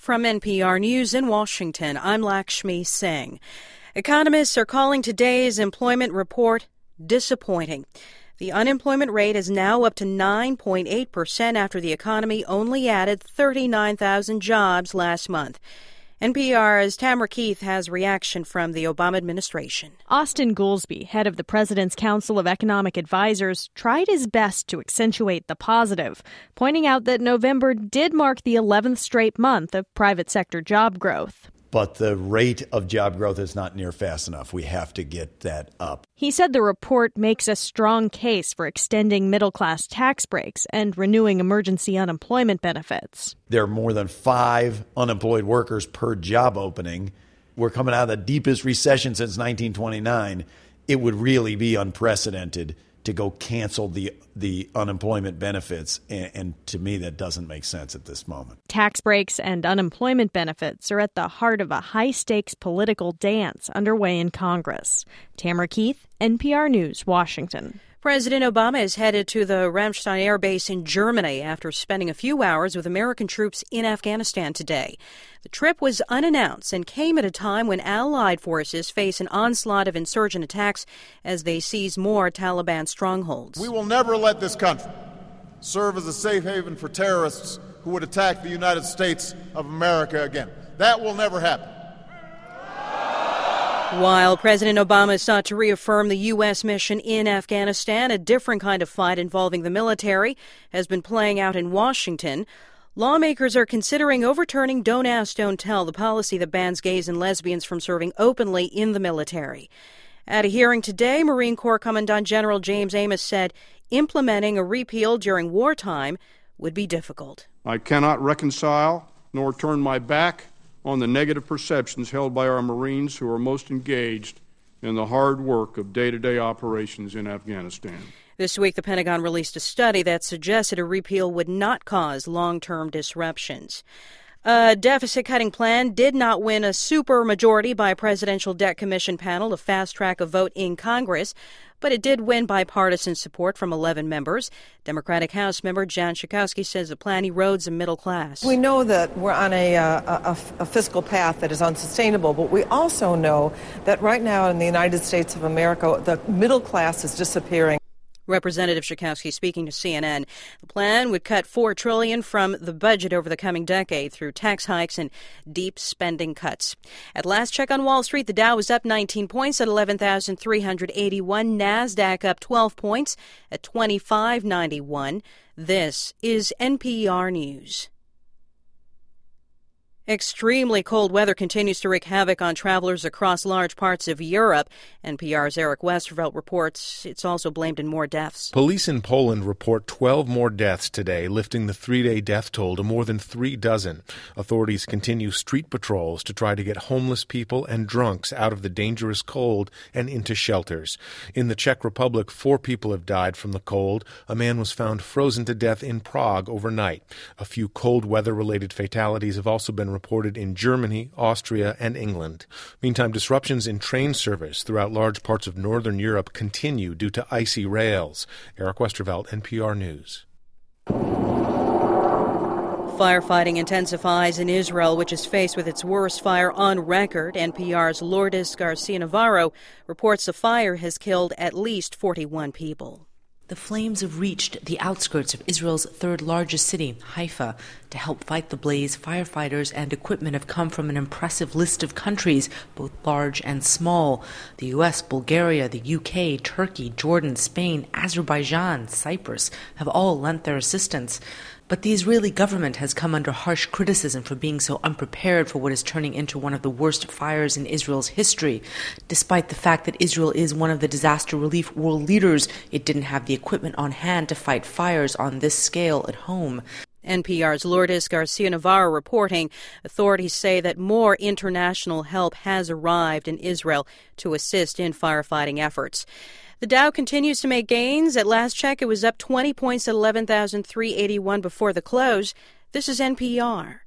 From NPR News in Washington, I'm Lakshmi Singh. Economists are calling today's employment report disappointing. The unemployment rate is now up to 9.8% after the economy only added 39,000 jobs last month. NPR's Tamara Keith has reaction from the Obama administration. Austin Goolsbee, head of the President's Council of Economic Advisors, tried his best to accentuate the positive, pointing out that November did mark the 11th straight month of private sector job growth. But the rate of job growth is not near fast enough. We have to get that up. He said the report makes a strong case for extending middle-class tax breaks and renewing emergency unemployment benefits. There are more than 5 unemployed workers per job opening. We're coming out of the deepest recession since 1929. It would really be unprecedented to go cancel the unemployment benefits, and to me that doesn't make sense at this moment. Tax breaks and unemployment benefits are at the heart of a high-stakes political dance underway in Congress. Tamara Keith, NPR News, Washington. President Obama is headed to the Ramstein Air Base in Germany after spending a few hours with American troops in Afghanistan today. The trip was unannounced and came at a time when Allied forces face an onslaught of insurgent attacks as they seize more Taliban strongholds. We will never let this country serve as a safe haven for terrorists who would attack the United States of America again. That will never happen. While President Obama sought to reaffirm the U.S. mission in Afghanistan, a different kind of fight involving the military has been playing out in Washington. Lawmakers are considering overturning Don't Ask, Don't Tell, the policy that bans gays and lesbians from serving openly in the military. At a hearing today, Marine Corps Commandant General James Amos said implementing a repeal during wartime would be difficult. I cannot reconcile nor turn my back on the negative perceptions held by our Marines who are most engaged in the hard work of day-to-day operations in Afghanistan. This week, the Pentagon released a study that suggested a repeal would not cause long-term disruptions. A deficit-cutting plan did not win a supermajority by a Presidential Debt Commission panel to fast-track a vote in Congress, but it did win bipartisan support from 11 members. Democratic House member Jan Schakowsky says the plan erodes the middle class. We know that we're on a fiscal path that is unsustainable, but we also know that right now in the United States of America, the middle class is disappearing. Representative Schakowsky speaking to CNN. The plan would cut $4 trillion from the budget over the coming decade through tax hikes and deep spending cuts. At last check on Wall Street, the Dow was up 19 points at 11,381. NASDAQ up 12 points at 2591. This is NPR News. Extremely cold weather continues to wreak havoc on travelers across large parts of Europe. NPR's Eric Westervelt reports it's also blamed in more deaths. Police in Poland report 12 more deaths today, lifting the 3-day death toll to more than 3 dozen. Authorities continue street patrols to try to get homeless people and drunks out of the dangerous cold and into shelters. In the Czech Republic, 4 people have died from the cold. A man was found frozen to death in Prague overnight. A few cold weather-related fatalities have also been reported in Germany, Austria, and England. Meantime, disruptions in train service throughout large parts of northern Europe continue due to icy rails. Eric Westervelt, NPR News. Firefighting intensifies in Israel, which is faced with its worst fire on record. NPR's Lourdes Garcia-Navarro reports the fire has killed at least 41 people. The flames have reached the outskirts of Israel's third largest city, Haifa. To help fight the blaze, firefighters and equipment have come from an impressive list of countries, both large and small. The U.S., Bulgaria, the U.K., Turkey, Jordan, Spain, Azerbaijan, Cyprus have all lent their assistance. But the Israeli government has come under harsh criticism for being so unprepared for what is turning into one of the worst fires in Israel's history. Despite the fact that Israel is one of the disaster relief world leaders, it didn't have the equipment on hand to fight fires on this scale at home. NPR's Lourdes Garcia-Navarro reporting. Authorities say that more international help has arrived in Israel to assist in firefighting efforts. The Dow continues to make gains. At last check, it was up 20 points at 11,381 before the close. This is NPR.